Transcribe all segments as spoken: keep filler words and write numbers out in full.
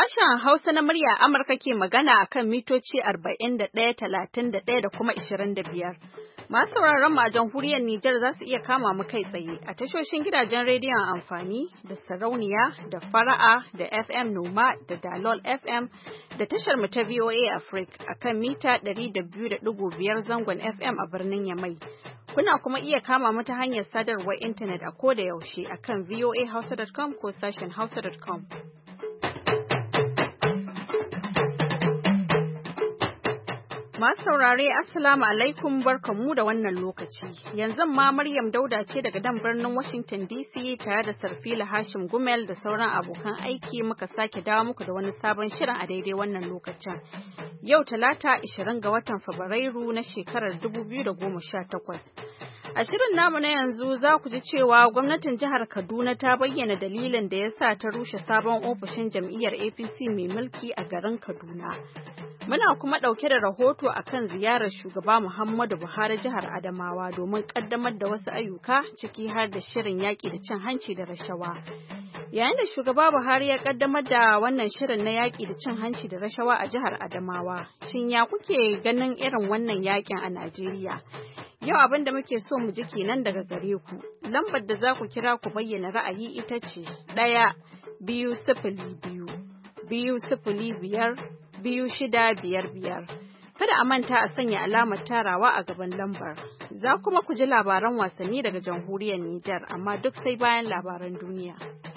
Sashen Hausa na murya Amurka ke magana a kan mitoci arba'in da ɗaya, talatin da ɗaya da kuma ishirin da biyar. Masu sauraron mu a jamhuriyar Nijar za su iya kama mu kai tsaye a tashoshin gidajen rediyon amfani da sarauniya da fara'a da F M Noma da Dalol F M da tashar mu ta V O A Africa a kan mita ɗari da biyu da ɗigo biyar zangon F M a birnin Yamai. Kuna kuma iya kama mu ta hanyar sadarwar intanet a koda yaushe a kan v o a hausa dot com ko sashen hausa dot com. Masu saurare Assalamu alaikum barkamu da wannan lokaci. Yanzu ma Maryam Dauda ce daga dan birnin Washington D C tare da Sarfila Hashim Gumel da sauran abokan aiki muka sake dawo muku da wani sabon shirin a daidai wannan lokacin. Yau Talata ashirin ga watan Fabrairu na shekarar dubu biyu da goma sha takwas. A shirin namu na yanzu za ku ji cewa gwamnatin jihar Kaduna ta bayyana dalilin da ya sa ta rushe sabon ofishin jam'iyyar A P C mai mulki a garin Kaduna. Muna kuma ɗauke da rahoto a kan ziyarar shugaba Muhammadu Buhari jihar Adamawa domin ƙaddamar da wasu ayyuka ciki har da shirin yaƙi da cin hanci da rashawa. Yayin da shugaba Buhari ya ƙaddamar da wannan shirin na yaƙi da cin hanci da rashawa a jihar Adamawa, shin ya kuke ganin irin wannan yaƙin a Najeriya? Yau abin da muke so mu ji kenan daga gare ku. Lambar da za ku kira ku bayyana ra'ayi ita ce ɗaya biyu sifili biyu biyu sifili biyar biyu shida biyar biyar. Kada a manta a sanya alamar tarawa a gaban lambar. Za kuma ku ji labaran wasanni daga jamhuriyar Nijar, amma duk sai bayan labaran duniya.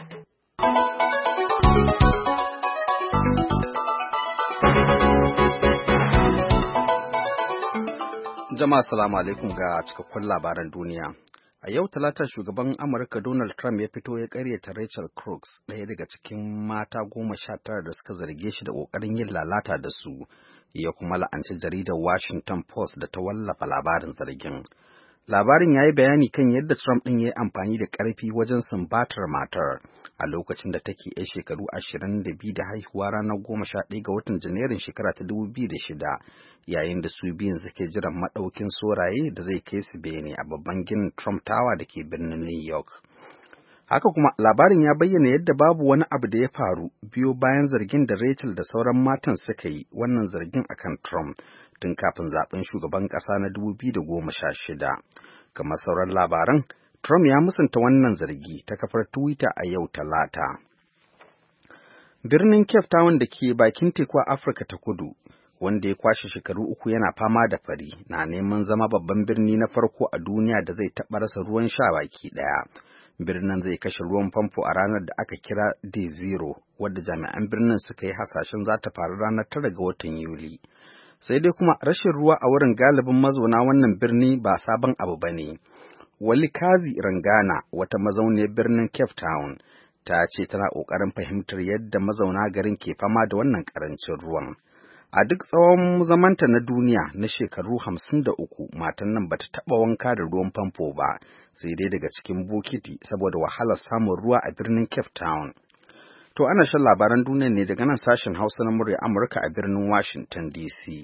Jama'a salamu alaikum ga cikakkun labaran duniya. A yau Talata shugaban Amurka Donald Trump ya fito ya karyata Rachel Crooks, ɗaya daga cikin mata goma sha tara da suka zarge shi da ƙoƙarin yin lalata da su, ya kuma la'anci jaridar Washington Post da ta wallafa labarin zargin. Labarin ya yi bayani kan yadda Trump ɗin ya yi amfani da ƙarfi wajen sumbatar matar a lokacin da take ‘yar shekaru ashirin da biyu da haihuwa ranar goma sha ɗaya ga watan Janairun shekara ta dubu biyu da shida, yayin da su biyun suke jiran maɗaukin soraye da zai kai su bene a babban ginin Trump Tower da ke birnin New York. Haka kuma labarin ya bayyana yadda babu wani abu da ya faru biyo bayan zargin da Rachel da sauran matan suka yi, wannan zargin akan Trump tun kafin zaben shugaban ƙasa na dubu biyu da goma sha shida. Kamar sauran labaran, Trump ya musanta wannan zargi ta kafar Twitter a yau Talata. Birnin Cape Town da ke bakin teku a Afirka ta Kudu, wanda ya kwashe shekaru uku yana fama da fari, na neman zama babban birni na farko a duniya da zai taɓa rasa ruwan sha baki ɗaya. Birnin zai kashe ruwan famfo a ranar da aka kira Day Zero, wadda jami'an birnin suka yi hasashen za ta faru ranar tara ga watan Yuli. Sai dai kuma rashin ruwa a wurin galibin mazauna wannan birni ba sabon abu ba ne. Walikazi Rangana, wata mazauniyar birnin Cape Town, ta ce tana ƙoƙarin fahimtar yadda mazauna garin ke fama da wannan ƙarancin ruwan. A duk tsawon zamanta na duniya na shekaru hamsin da uku, matan nan bata taɓa wanka da ruwan famfo ba, sai dai daga cikin bokiti saboda wahalar samun ruwa a birnin Cape Town. To ana shan labaran duniya ne daga nan sashen Hausa na murya Amurka a birnin Washington D C.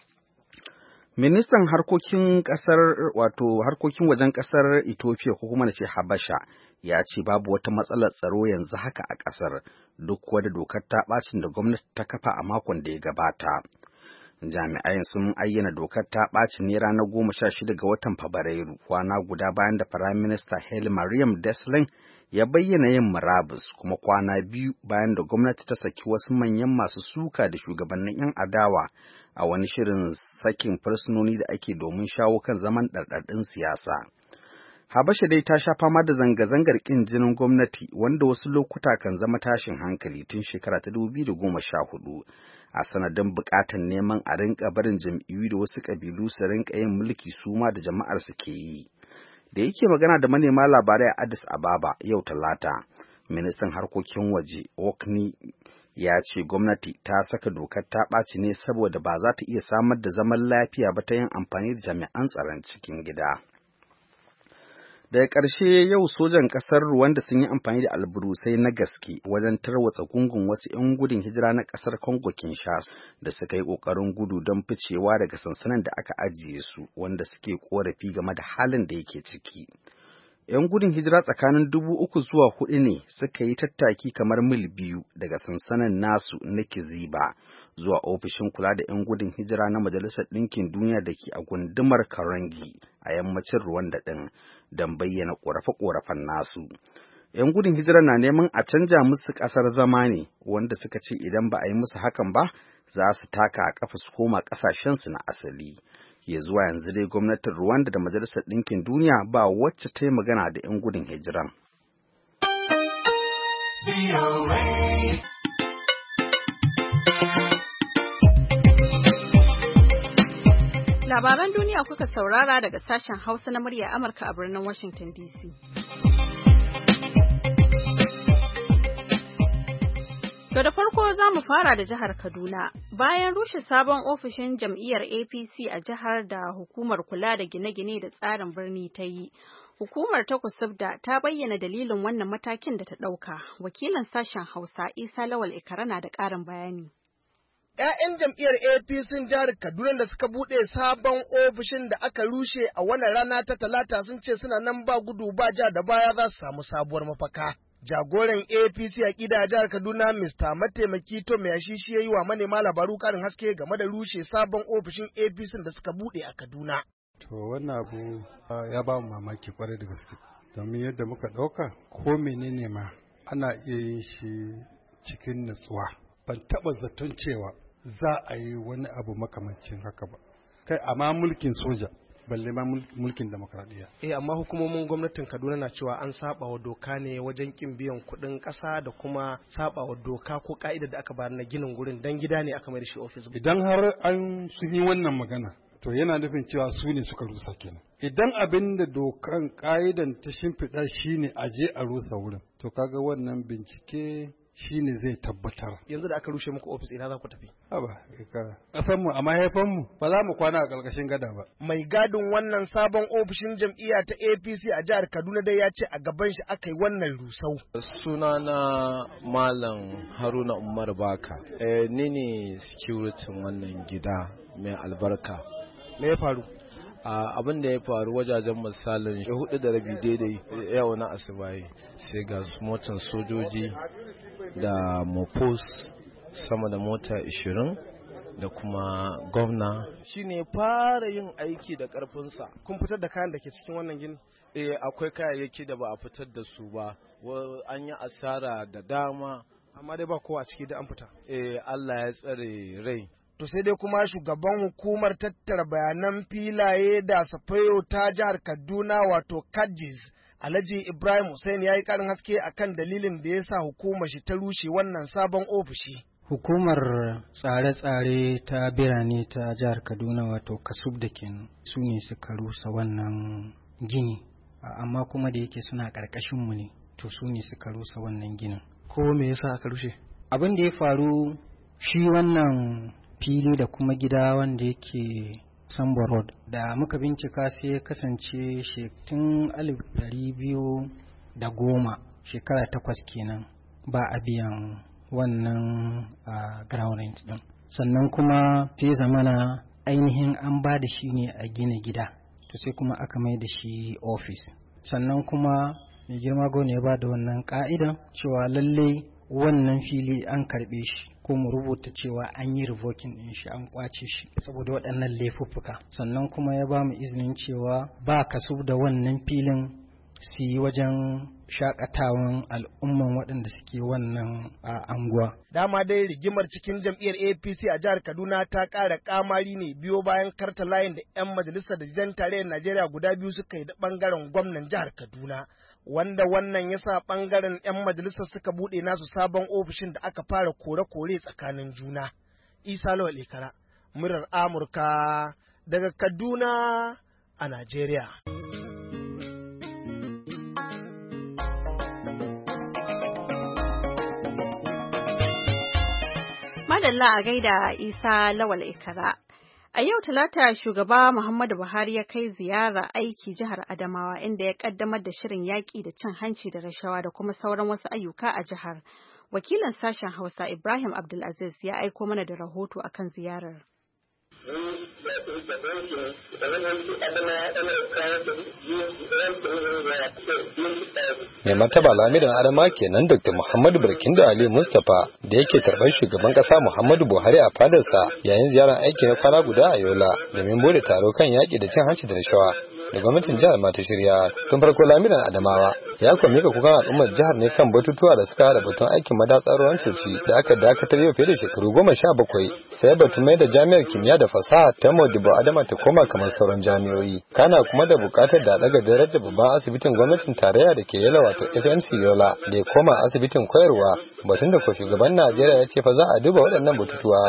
Ministan harkokin ƙasar wato harkokin wajen ƙasar Ethiopia ko kuma nace Habasha ya ce babu wata matsalar tsaro yanzu haka a ƙasar duk wadda dokar ta ɓacin da gwamnati ta kafa a makon da ya gabata. Jami'ai sun ayyana dokar ta ɓaci ne ranar goma sha shida ga watan Fabrairu, kwana guda bayan da Firayim Minista Haile Mariam Desalegn ya bayyana yin murabus, kuma kwana biyu bayan da gwamnati ta saki wasu manyan masu suka da shugabannin 'yan adawa a wani shirin sakin fursunoni da ake domin shawo kan zaman ɗarɗarɗin siyasa. Habasha dai ta sha fama da zanga-zangar ƙin jinin gwamnati wanda wasu lokuta kan zama tashin hankali tun shekara ta dubu biyu da goma sha hudu a sanadin buƙatar neman a rinka barin jam'iyyu da wasu ƙabilu su rinka yin mulki su ma da jama'ar su ke yi. Da yake magana da manema labarai a Addis Ababa yau Talata, ministan harkokin waje Okni ya ce gwamnati ta saka dokar ta ɓaci ne saboda ba za ta iya samar da zaman lafiya ba ta yin amfani da jami'an tsaron cikin gida. Daga ƙarshe yau sojan ƙasar Rwanda sun yi amfani da alburusai na gaske wajen tarwatsa gungun wasu 'yan gudun hijira na ƙasar Congo Kinshasa da suka yi ƙoƙarin gudu don ficewa daga sansanin da aka ajiye su wanda suke ƙorafi game da halin da yake ciki. 'Yan gudun hijira tsakanin dubu uku zuwa hudu ne suka yi tattaki kamar mil biyu daga sansanin nasu na Kiziba zuwa ofishin kula da 'yan gudun hijira na Majalisar Ɗinkin Duniya da ke a gundumar Karongi a yammacin Rwanda ɗin don bayyana ƙorafe-ƙorafen nasu. 'Yan gudun hijira na neman a canja musu ƙasar zama ne, wanda suka ce idan ba a yi musu hakan ba za su taka a ƙafa su koma ƙasashensu na asali. Ya zuwa yanzu dai gwamnatin Rwanda da Majalisar Ɗinkin Duniya ba wacce ta yi magana da 'yan gudun hijiran. Labaran duniya kuka saurara daga sashen Hausa na murya Amurka a birnin Washington D C. To da farko za mu fara da jihar Kaduna. Bayan rushe sabon ofishin jam'iyyar A P C a jihar da hukumar kula da gine-gine da tsarin birni ta yi, hukumar ta Kusubda ta bayyana dalilin wannan matakin da ta ɗauka. Wakilin sashen Hausa Isa Lawal Ikara na da ƙarin bayani. ‘Ya'yan jam'iyyar A P C jihar Kaduna da suka buɗe sabon ofishin da aka rushe a wannan rana ta Talata sun ce suna nan ba gudu ba ja da baya za su samu sabuwar mafaka. Jagoran A P C a ƙida jihar Kaduna Mister Mataimaki Tom Yashi shi ya yi wa manema labaru ƙarin haske game da rushe sabon ofishin A P C da suka buɗe a Kaduna. To wannan abu ya ba mu mamaki kwarai da gaske, domin yadda muka ɗauka ko menene ma ana iya yin shi cikin natsuwa. Ban taɓa zaton cewa za a yi wani abu makamancin haka ba, kai amma mulkin soja balle ma mulkin demokradiyya. Eh amma hukumomin gwamnatin Kaduna na cewa an saba wa doka ne wajen kin biyan kuɗin ƙasa da kuma saba wa doka ko ka'idar da aka bayar na ginin gurin dan gida ne aka mai da shi ofis. Idan har an sun yi wannan magana to yana nufin cewa su ne suka rusa kenan. Idan abin da dokan ka'idan ta shimfiɗa shine a je a rusa wurin, to kaga wannan bincike shine zai tabbatar. Yanzu da aka rushe muku ofis ina za ku tafi? Haba, ƙasar mu a mahaifan mu ba za mu kwana a ƙarƙashin gada ba. Mai gadin wannan sabon ofishin jam'iyya ta A P C a jihar Kaduna dai ya ce a gaban shi aka yi wannan rusau. Sunana Malam Haruna Umar Baka. Eh, ni ne security wannan gida mai albarka. Me ya faru? Uh, abin da ya faru wajajen misalin hudu da rabi daidai yau na asibayi sai ga motan sojoji da mopos sama da mota ishirin da kuma gwamna shi ne fara yin aiki da karfinsa. Kun fitar da kayan da ke cikin wannan gini? Eh, akwai kayayyaki da ba a fitar da su ba, an yi asara da dama, amma dai ba kowa a ciki da an fita. Eh, Allah ya tsare rai. To sai dai kuma shugaban hukumar tattara bayanan filaye da safayo ta jihar Kaduna wato Kadis, Alhaji Ibrahim Hussein ya yi ƙarin haske akan dalilin da ya sa hukumar shi ta rushe wannan sabon ofishi. Hukumar tsare-tsare ta birane ta jihar Kaduna wato Kasub da kenan su ne suka rusa wannan gini, amma kuma da yake suna ƙarƙashinmu ne, to su ne suka rusa wannan ginin. Ko me yasa aka rushe? Abin da ya faru shi wannan fili da kuma gida wanda yake Sambo Road da muka bincika sai ya kasance tun alif ɗari biyu da goma shekara takwas kenan ba a biyan wannan uh, ground rent din, sannan kuma sai zamana ainihin an ba da shi ne a gina gida, to sai kuma aka mai da shi office. Sannan kuma mai girma gona ya ba da wannan ka'idan cewa lallai wannan fili an karbe shi ko mu rubuta cewa an yi revoking din shi, an kwace shi saboda waɗannan laifuffuka. Sannan kuma ya ba mu izinin cewa ba kasu da wannan filin su yi wajen shakatawan al'umman waɗanda suke wannan a anguwa. Dama dai rigimar cikin jam'iyyar A P C a jihar Kaduna ta ƙara kamari ne biyo bayan karta layin da 'yan majalisar da jan tarayyar Najeriya guda biyu suka yi da ɓangaren gwamnan jihar Kaduna, wanda wannan ya sa ɓangaren 'yan majalisar suka buɗe nasu sabon ofishin da aka fara kore-kore tsakanin juna. Isa Lawal Ikara, murar Amurka daga Kaduna a Najeriya. Madalla a gaida Isa Lawal Ikara. A yau Talata shugaba Muhammadu Buhari ya kai ziyara aiki jihar Adamawa inda ya kaddamar da shirin yaƙi da cin hanci da rashawa da kuma sauran wasu ayyuka a jihar. Wakilin sashen Hausa Ibrahim Abdulaziz ya aiko mana da rahoto akan ziyarar. Mai martaba lamirin Adama kenan Dokta Muhammadu Barkindo Ali Mustapha da yake tarbar shugaban kasa Muhammadu Buhari a fadarsa yayin ziyarar aiki na kwana guda a Yola domin bude taro kan yaƙi da cin hanci da rashawa da gwamnatin jihar ma ta shirya. Tun farko lamirin Adamawa ya kuma mika kukan al'ummar jihar ne kan batutuwa da suka hada batun aikin madatsar ruwan coci da aka dakatar yau fiye da shekaru goma sha bakwai, sai batun mai da jami'ar kimiyya da fasaha ta Modibo Adama ta koma kamar sauran jami'o'i. Kana kuma da bukatar da daga darajar babban asibitin gwamnatin tarayya da ke Yola wato F M C Yola da ya koma asibitin koyarwa, batun da ko shugaban Najeriya ya ce fa za a duba waɗannan batutuwa.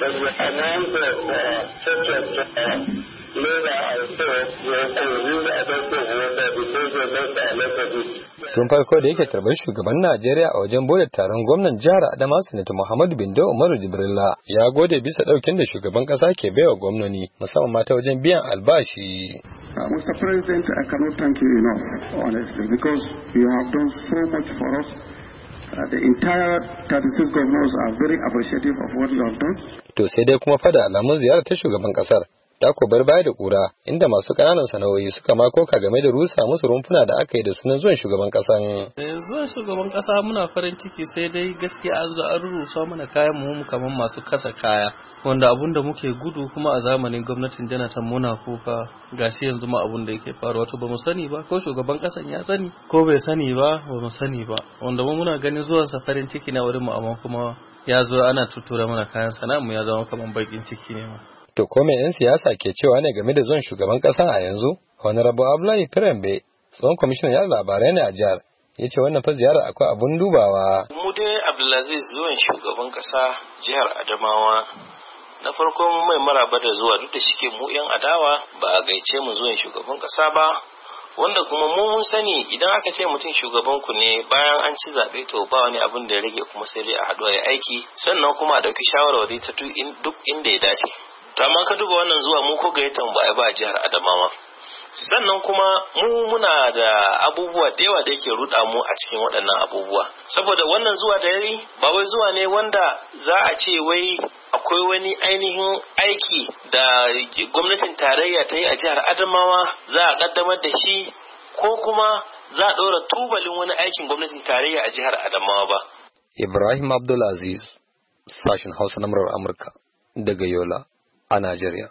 Tun farko da yake tarbar shugaban Najeriya a wajen bude taron gwamnan jihar Adamawa Sanata Muhammadu Bindo Umaru Jibrilla ya gode bisa daukin da shugaban kasa ke baiwa gwamnoni musamman ma ta wajen biyan albashi. Uh, Mister President, I cannot thank you enough, honestly, because you have done so much for us. Uh, the entire thirty-six governors are very appreciative of what you have done. To sai dai kuma fada alamun ziyarar ta shugaban kasar ta ko bar baya da kura inda masu kananan sana'o'i suka ma koka game da rusa musu rumfuna da aka yi da sunan zuwan shugaban kasan. Zuwan shugaban kasa muna farin ciki sai dai gaskiya an zo an rusa mana kayan mu kamar masu kasa kaya wanda abun da muke gudu kuma a zamanin gwamnatin Jonathan muna kuka gashi yanzu ma abun da yake faruwa to bamu sani ba ko shugaban kasan ya sani ko bai sani ba bamu sani ba wanda mu muna ganin zuwan sa farin ciki na wurin mu amma kuma ya zo ana tutura mana kayan sana'a mu ya zama kamar bakin ciki ne ma. To ko me 'yan siyasa ke cewa ne game da zuwan shugaban kasa a yanzu? Honorable Abdullahi Firembe, tsohon kwamishinan yada labarai ne a jihar, ya ce wannan fa ziyarar akwai abun dubawa. Mu dai Abdulaziz zuwan shugaban kasa jihar Adamawa na farko mun mai maraba da zuwa duk da shike mu 'yan adawa ba a gaice mu zuwan shugaban kasa ba. Wanda kuma mu mun sani idan aka ce mutum shugaban ku ne bayan an ci zaɓe to ba wani abin da ya rage kuma sai dai a haɗu a yi aiki sannan kuma a ɗauki shawarwari ta duk inda ya dace. To amma ka duba wannan zuwa mu ko gayyatan ba a ba jihar Adamawa. Sannan kuma mu muna da abubuwa da yawa da yake ruɗa mu a cikin waɗannan abubuwa. Saboda wannan zuwa da yayi ba wai zuwa ne wanda za a ce wai akwai wani ainihin aiki da gwamnatin tarayya ta yi a jihar Adamawa za a kaddamar da shi ko kuma za a ɗora tubalin wani aikin gwamnatin tarayya a jihar Adamawa ba. Ibrahim Abdulaziz, sashen Hausa na murar Amurka daga Yola a Najeriya.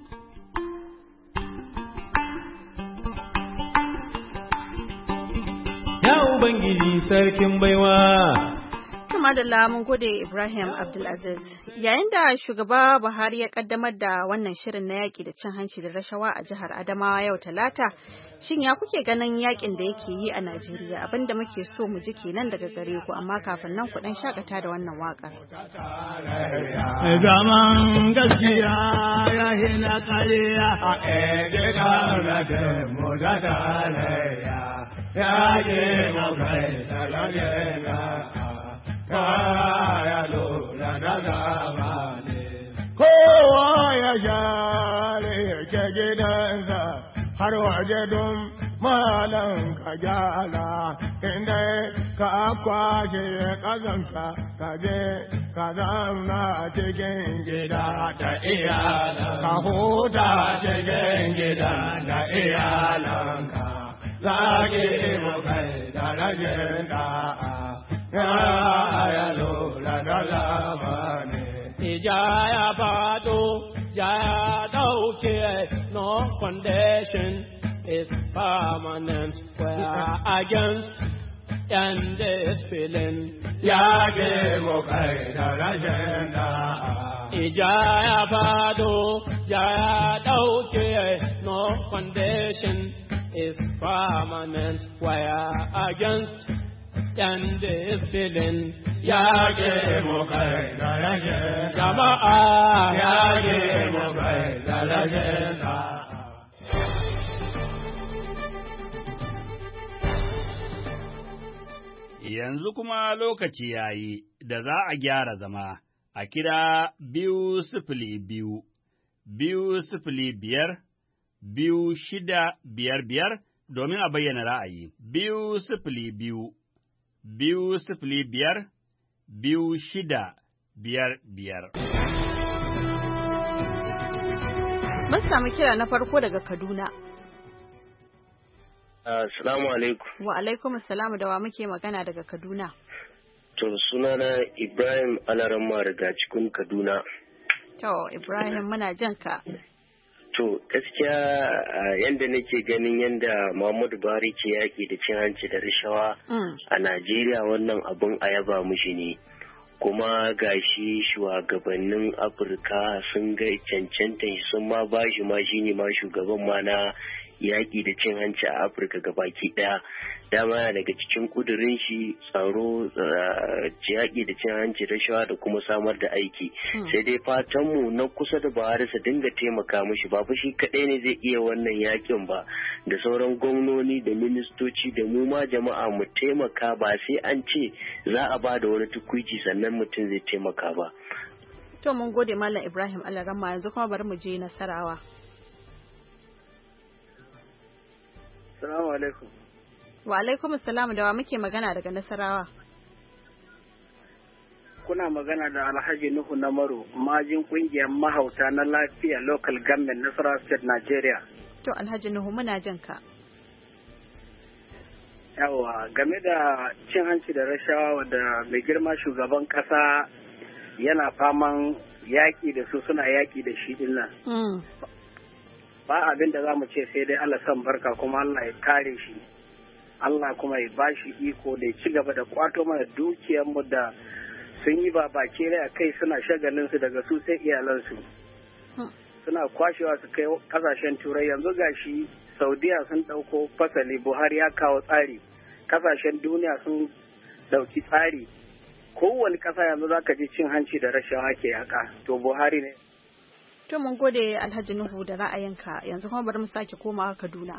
Ya Ubangiji sarkin baiwa. Kama da lamun gode Ibrahim Abdulaziz. Yayin da shugaba Buhari ya kaddamar da wannan shirin na yaƙi da cin hanci da rashawa a jihar Adamawa yau Talata, shin ya kuke ganin yaƙin da yake yi a Najeriya? Abinda muke so mu ji kenan daga gare ku, amma kafin nan ku dan shakata da wannan waƙar. Zaman gaskiya ya hina kariya a ɗaya da mu da tarayya ya ke mu kai talagena. Kaya lura da zamani, kowa ya share ke gidansa har waje don malam ka gyara, inda ka kwashe kazanta ka je ka zauna cikin gida da iyalan, ka huta cikin gida da iyalanka, zage mu kai da rajin da'a. Ya lura da zamani. Ija ya fado, ja ya dauke, no foundation is permanent. We're against and discipline. Ya ke mu kai da rashin da'a. Ija ya fado, ja ya dauke, no foundation is permanent. We're against and is feeling ya ke mu kai da rage jama'a ya ke mu kai da rage yanzu kuma lokaci yayi da za a gyara zama a kira biyu sifili biyu biyu sifili biyar biyu shida biyar biyar domin a bayyana ra'ayi biyu sifili biyu biyu sifili biyar, biyu shida biyar biyar. Mun samu kira na farko daga Kaduna. Assalamu alaikum. Wa alaikum assalam, da wa muke magana daga Kaduna? To sunana Ibrahim Alaramma daga cikin Kaduna. To Ibrahim muna jan ka. To gaskiya yanda nake ganin yanda Muhammadu Buhari ke yaki da cin hanci da rashawa a Najeriya, wannan abun a yaba mushi ne. Kuma gashi shugabannin Afirka sun ga cancanta sun ma bashi ma shine ma shugaban ma na yaƙi da cin hanci a Afirka gabaki ɗaya. Dama yana daga cikin ƙudurin shi tsaro, yaƙi da cin hanci rashawa da kuma samar da aiki. Sai dai fatanmu na kusa da Buhari su dinga taimaka mishi, ba fa shi kaɗai ne zai iya wannan yaƙin ba, da sauran gwamnoni da ministoci da mu ma jama'a mu taimaka, ba sai an ce za a ba da wani tukuici sannan mutum zai taimaka ba. To mun gode Malam Ibrahim Alaramma, yanzu kuma bari mu je Nasarawa. Assalamu alaikum. Wa alaikum assalam, da wa muke magana daga Nasarawa? Kuna magana da Alhaji Nuhu Namaru, majin kungiyar mahauta na lafiya local government Nasarawa State Nigeria. To Alhaji Nuhu muna jin ka. Yawa, game da cin hanci da rashawa wadda mai girma shugaban kasa yana faman yaƙi da su, suna yaƙi da shi din nan. Ba abin da za mu ce sai dai Allah san barka, kuma Allah ya kare shi, Allah kuma ya ba shi iko da ya ci gaba da kwato mana dukiyarmu da sun yi ba baki rai a kai, suna shagalin su daga su sai iyalansu, suna kwashewa su kai kasashen turai. Yanzu gashi Saudiya sun ɗauko fasali, Buhari ya kawo tsari, kasashen duniya sun ɗauki tsari, kowane ƙasa yanzu za ka ji cin hanci da rashawa ke haka, to Buhari ne. To mun gode Alhaji Nuhu da ra'ayinka, yanzu kuma bari mu sake komawa Kaduna.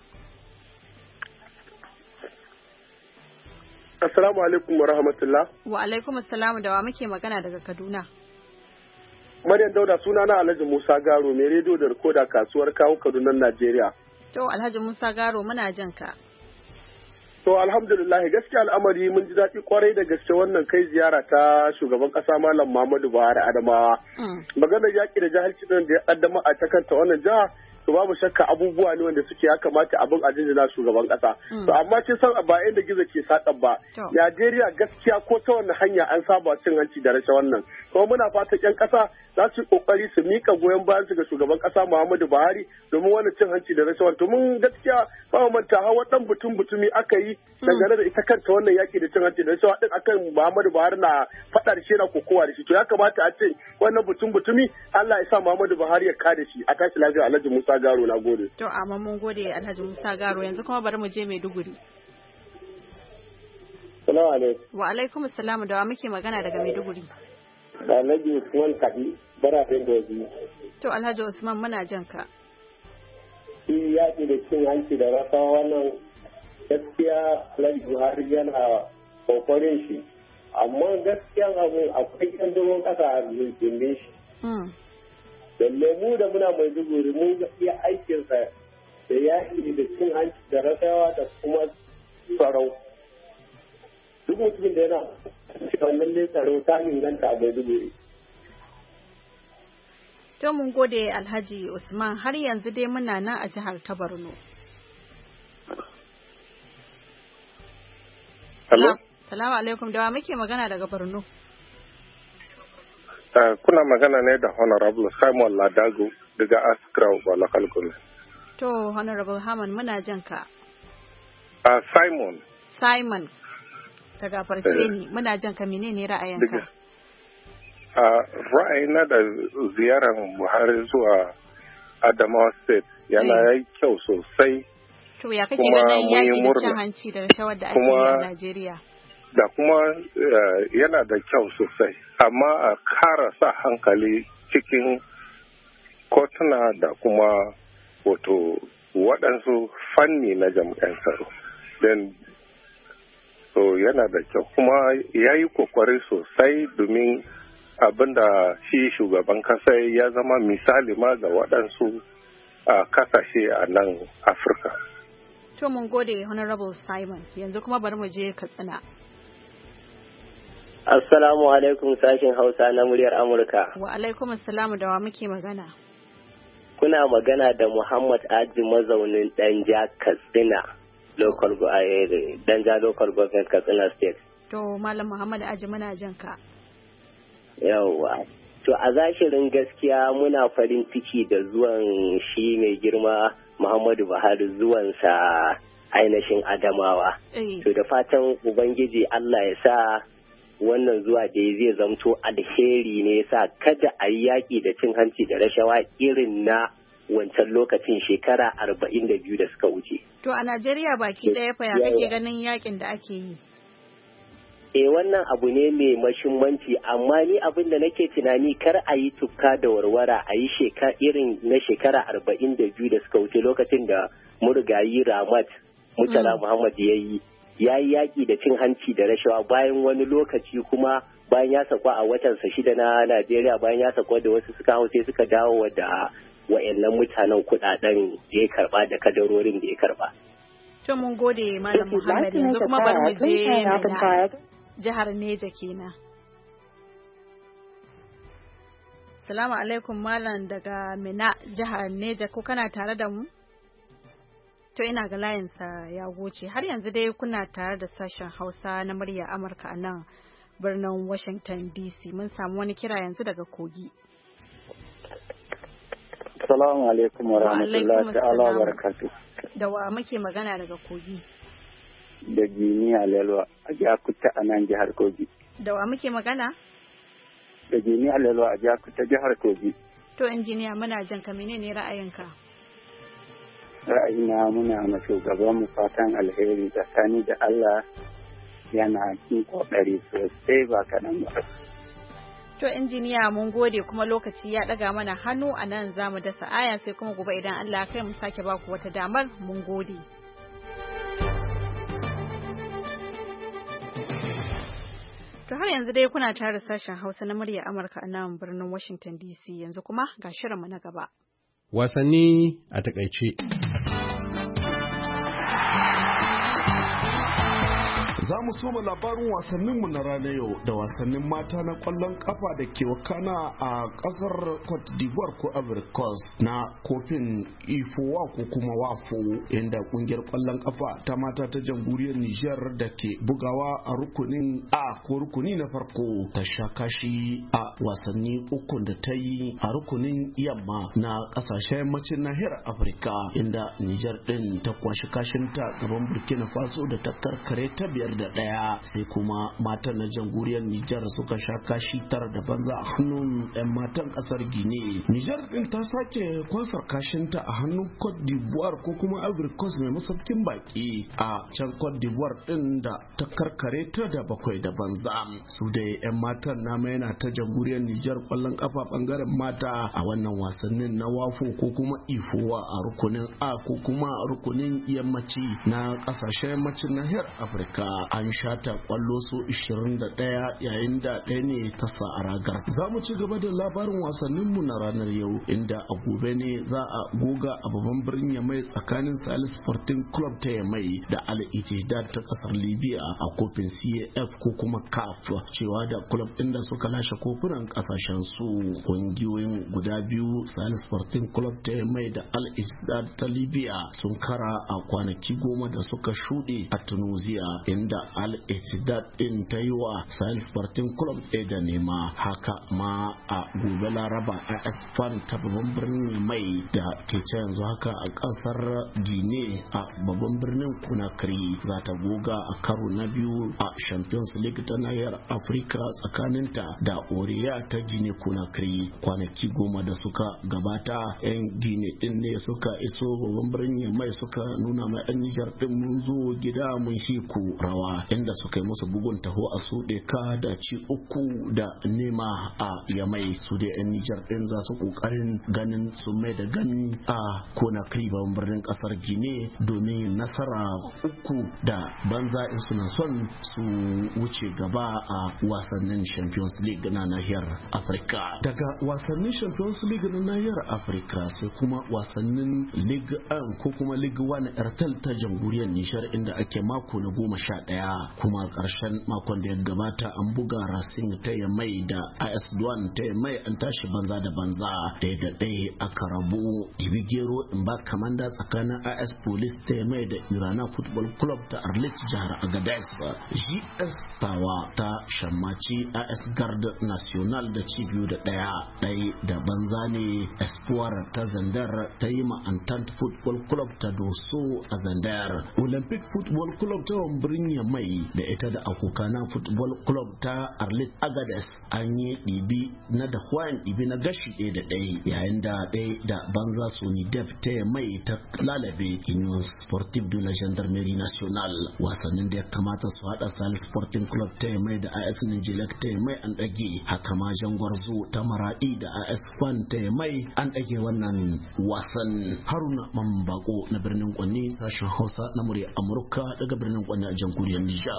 Assalamu alaikum wa rahmatullah. Wa alaikum assalam, da wa muke magana daga Kaduna? Maryam Dauda, suna na Alhaji Musa Garo, mai rediyo da rikoda kasuwar kawo Kaduna, Najeriya. To Alhaji Musa Garo muna jan ka. To alhamdulillah, gaskiya al'amari mun ji daɗi kwarai da gaske wannan kai ziyara ta shugaban ƙasa Malam Muhammadu Buhari Adamawa. Maganar yaƙi da jahilci da ya ƙaddama a ta kanta wannan jiha, to babu shakka abubuwa ne wanda suke ya kamata abin a jinjina shugaban ƙasa. To amma kin san ba inda gizo ke saƙan ba. Najeriya gaskiya ko ta wannan hanya an saba cin hanci da rashe wannan. Kuma muna fatan 'yan ƙasa za su yi ƙoƙari su miƙa goyon bayan su ga shugaban ƙasa Muhammadu Buhari domin wannan cin hanci da rashawa. To mun gaskiya ba mu manta hawa ɗan butun butumi aka yi dangane da ita kanta wannan yaƙi da cin hanci da rashawa ɗin akan Muhammadu Buhari na faɗa da shi na kokowa da shi. To ya kamata a ce wannan butun butumi Allah ya sa Muhammadu Buhari ya kare shi. A tashi lafiya, Alhaji Musa Garo, na gode. To amma mun gode Alhaji Musa Garo, yanzu kuma bari mu je Maiduguri. Salamu alaikum. Wa alaikum assalam, da wa muke magana daga Maiduguri? Alhaji Usman Kadi, barafin dozi. To Alhaji Usman muna jan ka. Shi yaƙi da cin hanci da rasawa wannan gaskiya Alhaji Buhari yana kokarin shi. Amma gaskiyan abu akwai yan dogon ƙasa a jirgin shi. Dalle mu da muna mai duguri mun ga iya aikinsa da yaƙi da cin hanci da rasawa da kuma tsaro. Duk mutumin da yana wannan ne tsaro ta inganta a mai duguri. To mun gode Alhaji Usman, har yanzu dai muna nan a jihar ta Borno. Hello? Salamu alaikum, da wa muke magana daga Borno? Uh, kuna magana ne da Honorable Simon Ladago daga Askra wa local government. To Honorable Haman muna jan ka. Uh, Simon. Simon. Daga farce ni muna jan ka, menene ra'ayinka? Uh, ra'ayina da ziyarar Buhari zuwa Adamawa State yana yayi kyau sosai. To ya kake ganin yaƙi da cin hanci da rashawar da ake yi a Najeriya? Da kuma uh, yana da kyau sosai, amma a kara sa hankali cikin kotuna da kuma wato waɗansu fanni na jami'an tsaro. Then, so yana da kyau kuma ya yi kokari sosai domin abinda shi shugaban kasa ya zama misali ma ga waɗansu a kasashe a nan Afirka. To mun gode Honorable Simon, yanzu kuma bari mu je Katsina. Assalamu alaikum sashin Hausa na muryar Amurka. Wa alaikum assalamu, da wa muke magana? kuna magana da Muhammad Aji mazaunin Danja Katsina local Danja local government Katsina state. To Malam Muhammad Aji muna jin ka. Yawwa. To a zashirin gaskiya muna farin ciki da zuwan shi mai girma Muhammadu Buhari zuwansa ainihin Adamawa. To da fatan Ubangiji Allah ya sa wannan zuwa da zai zamto alheri ne sa kada a yi yaƙi da cin hanci da rashawa irin na wancan lokacin shekara arba'in da biyu da suka wuce. To a Najeriya baki ɗaya fa ya kake ganin yaƙin da ake yi? Eh wannan abu ne mai mashimmanci amma ni abin da nake tunani kar a yi tufka da warwara a yi irin na shekara arba'in da biyu da suka wuce lokacin da murigayi Ramat Murtala Muhammad ya yi ya yi yaƙi da cin hanci da rashawa bayan wani lokaci kuma bayan ya sakwa a watansa shida na Najeriya bayan ya sakwa da wasu suka hau sai suka dawo da wa'annan mutanen kuɗaɗen da ya karɓa da kadarorin da ya karɓa. To mun gode Malam Muhammad yanzu kuma bari mu je jihar Neja kenan. Salamu alaikum Malam daga Mina jihar Neja ko kana tare da mu? To ina ga layinsa ya goce har yanzu dai kuna tare da sashen Hausa na murya Amurka a nan birnin Washington D C mun samu wani kira yanzu daga Kogi. Assalamu alaikum wa rahmatullahi ta'ala wa barakatuh. Da wa muke magana daga Kogi? Da Jiniya Lelwa a Jakuta a nan jihar Kogi. Da wa muke magana? Da Jiniya Lelwa a Jakuta jihar Kogi. To injiniya muna jan ka menene ra'ayinka? Ra'ayina muna ma shugaban mu fatan alheri tsakani da Allah yana kin kokari sosai ba kaɗan ba. To injiniya mun gode kuma lokaci ya ɗaga mana hannu a nan za mu dasa aya sai kuma gobe idan Allah kai mu sake baku wata damar mun gode. To har yanzu dai kuna tare sashen Hausa na murya Amurka a nan birnin Washington D C yanzu kuma ga shirinmu na gaba. Wasanni a takaice. Za mu soma labarin wasanninmu na ranar yau da wasannin mata na kwallon kafa da ke wakana a kasar Cote d'Ivoire ko Ivory Coast na kofin ifowa ko kuma wafo inda kungiyar kwallon kafa ta mata ta jamhuriyar Nijar da ke bugawa a rukunin A ko rukuni na farko ta sha kashi a wasanni uku da ta yi a rukunin yamma na kasashen yammacin nahiyar Afirka inda Nijar din ta kwashi kashinta gaban Burkina Faso da ta karkare ta biyar da ɗaya sai kuma matan na jamhuriyar Nijar suka sha kashi tara da banza a hannun 'yan matan ƙasar Gine. Nijar ɗin ta sake kwasar kashinta a hannun Cote d'Ivoire ko kuma Ivory Coast mai masaukin baki a can Cote d'Ivoire ɗin da ta karkare ta da bakwai da banza. Su da 'yan matan na yana ta jamhuriyar Nijar ƙwallon ƙafa ɓangaren mata a wannan wasannin na wafo ko kuma ifowa a rukunin A ko kuma rukunin yammaci na ƙasashen yammacin nahiyar Afirka. An shata kwallo so ishirin da ɗaya yayin da ɗaya ne ta sa a ragar. Za mu ci gaba da labarin wasanninmu na ranar yau inda a gobe ne za a goga a babban birnin Yamai tsakanin Salis Sporting Club ta Yamai da Al Ittihad ta kasar Libya a kofin C A F ko kuma C A F cewa da club ɗin da suka lashe kofunan kasashen su. Kungiyoyin guda biyu Salis Sporting Club ta Yamai da Al Ittihad ta Libya sun kara a kwanaki goma da suka shuɗe a Tunisia inda Al Ittihad din ta yi wa Sahel Sporting Club ɗaya da nema haka ma a gobe Laraba A S Fan ta babban birnin mai da ke ce yanzu haka a ƙasar Guinea a babban birnin Conakry za ta goga a karo na biyu a Champions League ta nahiyar Afirka tsakaninta da Oriya ta Guinea Conakry kwanaki goma da suka gabata 'yan Guinea din ne suka iso babban birnin mai suka nuna ma 'yan Nijar din mun zo gida mun shi ku rawa inda suka yi musu bugun taho a suɗe ka da ci uku da nema a Yamai su da 'yan Nijar din za su kokarin ganin su mai da gani a Conakry babban birnin kasar Guinea domin nasara uku da banza in suna son su wuce gaba a wasannin Champions League na nahiyar Afirka. Daga wasannin Champions League na nahiyar Afirka sai kuma wasannin Ligue one ko kuma Ligue one Airtel ta jamhuriyar Nijar inda ake mako na goma sha ɗaya ɗaya, kuma ƙarshen makon da ya gabata an buga Racing ta Yamai da A S Douane ta Yamai an tashi banza da banza, ɗaya da ɗaya aka rabu. Ibigero in ba kamanda tsakanin A S Police ta Yamai da Irana Football Club ta Arlit jihar Agadez. G S Tawa ta shammaci A S Garde National da cibiyu da ɗaya, ɗaya da banza ne. Espoir ta Zandar ta yi ma Entente Football Club ta Doso a Zandar. Olympic Football Club ta Wambirin Yamai da ita da Akokana Football Club ta Arlit Agadez an yi ɗibi na da hwayan ɗibi na gashi ɗaya da ɗaya, yayin da ɗaya da banza Sony Def ta Yamai ta lalabe Union Sportive de la Gendarmerie Nationale. Wasannin da ya kamata su haɗa Sahel Sporting Club ta Yamai da A S Nijilek ta Yamai an ɗage, haka ma Jangwarzo ta Maraɗi da A S Fan ta Yamai an ɗage wannan wasan. Haruna Mambako na birnin Kwanni, sashen Hausa na murya Amurka daga birnin Kwanni a jamhuriyar Nijar.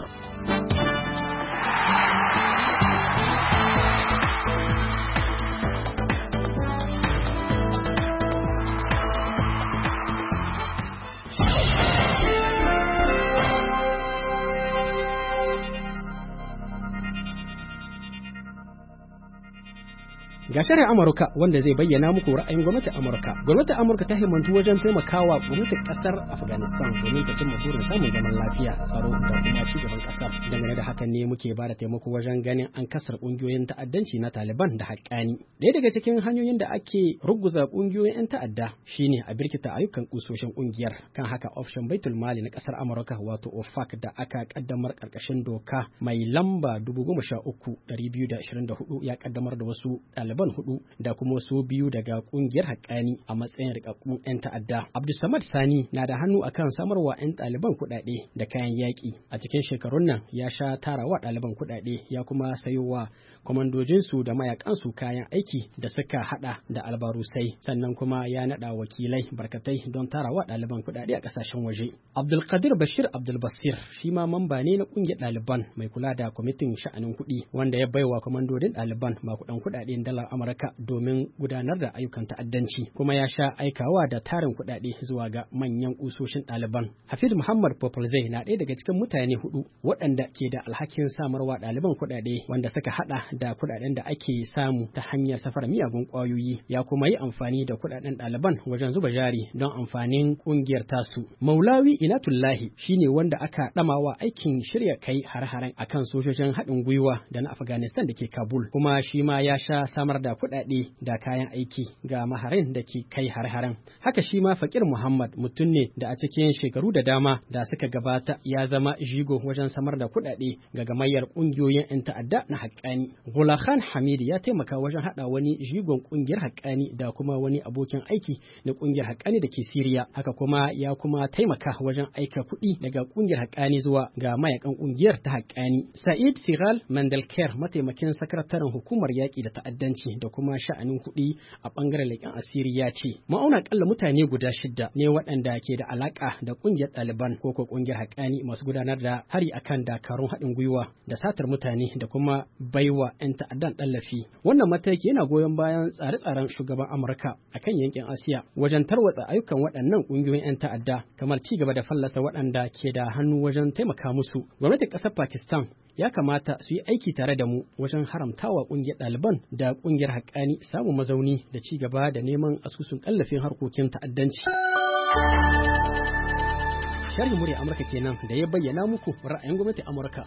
Ga shirin Amurka wanda zai bayyana muku ra'ayin gwamnatin Amurka. Gwamnatin Amurka ta himmantu wajen taimakawa gwamnatin kasar Afghanistan domin ta cimma burin samun zaman lafiya, tsaro da kuma ci gaban kasar. Dangane da hakan ne muke ba da taimako wajen ganin an kasar kungiyoyin ta'addanci na Taliban da haƙƙani. Ɗaya daga cikin hanyoyin da ake ruguza kungiyoyin 'yan ta'adda shine a birkita ayyukan kusoshin kungiyar. Kan haka ofishin Baitul Mali na kasar Amurka wato O F A C da aka kaddamar karkashin doka mai lamba dubu goma sha uku ɗari biyu da ashirin da hudu ya kaddamar da wasu ɗaliban hudu da kuma wasu biyu daga kungiyar haƙƙani a matsayin rikakkun 'yan ta'adda. Abdulsamad Sani na da hannu akan samarwa 'yan ɗaliban kuɗaɗe da kayan yaƙi. A cikin shekarun nan ya sha tarawa ɗaliban kuɗaɗe ya kuma sayowa kwamandojinsu da mayakansu kayan aiki da suka hada da albarusai, sannan kuma ya nada wakilai barkatai don tarawa ɗaliban kuɗaɗe a ƙasashen waje. Abdulkadir Bashir Abdulbasir shi ma mamba ne na ƙungiyar ɗaliban mai kula da kwamitin sha'anin kuɗi wanda ya baiwa kwamandodin ɗaliban makudan kuɗaɗen dalar Amurka domin gudanar da ayyukan ta'addanci, kuma ya sha aikawa da tarin kuɗaɗe zuwa ga manyan kusoshin ɗaliban. Hafid Muhammad Popolzai na ɗaya daga cikin mutane hudu waɗanda ke da alhakin samarwa ɗaliban kuɗaɗe wanda suka hada da kuɗaɗen da ake samu ta hanyar safar miyagun ƙwayoyi, ya kuma yi amfani da kuɗaɗen ɗaliban wajen zuba jari don amfanin ƙungiyar tasu. Maulawi Inatullahi shine wanda aka ɗamawa aikin shirya kai har-haren akan sojojin haɗin gwiwa da na Afghanistan da ke Kabul, kuma shi ma ya sha samar da kuɗaɗe da kayan aiki ga maharin da ke kai har-haren. Haka shi ma Fakir Muhammad mutum ne da a cikin shekaru da dama da suka gabata ya zama jigo wajen samar da kuɗaɗe ga gamayyar ƙungiyoyin 'yan ta'adda na haƙƙani. Gula Khan Hamid ya taimaka wajen haɗa wani jigon ƙungiyar haƙƙani da kuma wani abokin aiki na ƙungiyar haƙƙani da ke Siriya. Haka kuma ya kuma taimaka wajen aika kuɗi daga ƙungiyar haƙƙani zuwa ga mayakan ƙungiyar ta haƙƙani. Sa'id Siral Mandelker, mataimakin sakataren hukumar yaƙi da ta'addanci da kuma sha'anin kuɗi a ɓangaren leƙen asiri, ya ce ma'auna ƙalla mutane guda shida ne waɗanda ke da alaƙa da ƙungiyar ɗaliban ko ko ƙungiyar haƙƙani masu gudanar da hari akan dakarun haɗin gwiwa da satar mutane da kuma baiwa 'yan ta'addan tallafi. Wannan mataki yana goyon bayan tsare-tsaren shugaban Amurka akan yankin Asiya wajen tarwatsa ayyukan waɗannan ƙungiyoyin 'yan ta'adda, kamar ci gaba da fallasa waɗanda ke da hannu wajen taimaka musu. Gwamnatin ƙasar Pakistan ya kamata su yi aiki tare da mu wajen haramtawa ƙungiyar ɗaliban da ƙungiyar haƙƙani samun mazauni da ci gaba da neman asusun tallafin harkokin ta'addanci. Sharhin murya Amurka kenan da ya bayyana muku ra'ayin gwamnatin Amurka.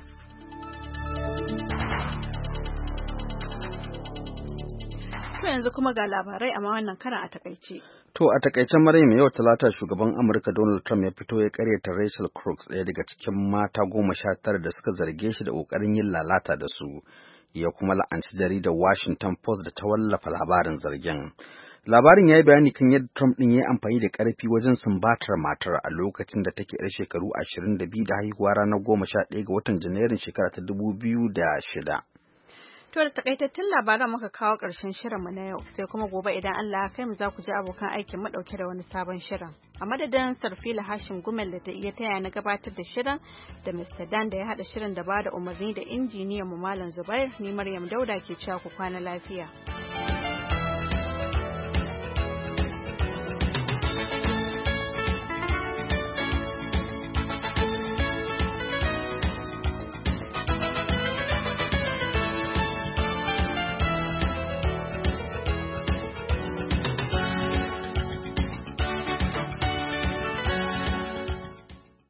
To yanzu kuma ga labarai amma wannan karan a takaice. To a takaicen Maryam, yau Talata shugaban Amurka Donald Trump ya fito ya karyata Rachel Crooks, ɗaya daga cikin mata goma sha tara da suka zarge shi da ƙoƙarin yin lalata da su. Ya kuma la'anci jaridar Washington Post da ta wallafa labarin zargin. Labarin ya yi bayani kan yadda Trump ɗin ya yi amfani da ƙarfi wajen sumbatar matar a lokacin da take yar shekaru ashirin da biyu da haihuwa ranar goma sha ɗaya ga watan Janairun shekara ta dubu biyu da shida. To da takaitattun labaran muka kawo ƙarshen shirinmu na yau, sai kuma gobe idan Allah ya kai mu za ku ji abokan aikin mu ɗauke da wani sabon shirin. A madadin Sarfila Hashim Gumel da ta iya taya na gabatar da shirin da Mister Dan da ya haɗa shirin da ba da umarni da injiniyan mu Malam Zubair, ni Maryam Dauda ke cewa ku kwana lafiya.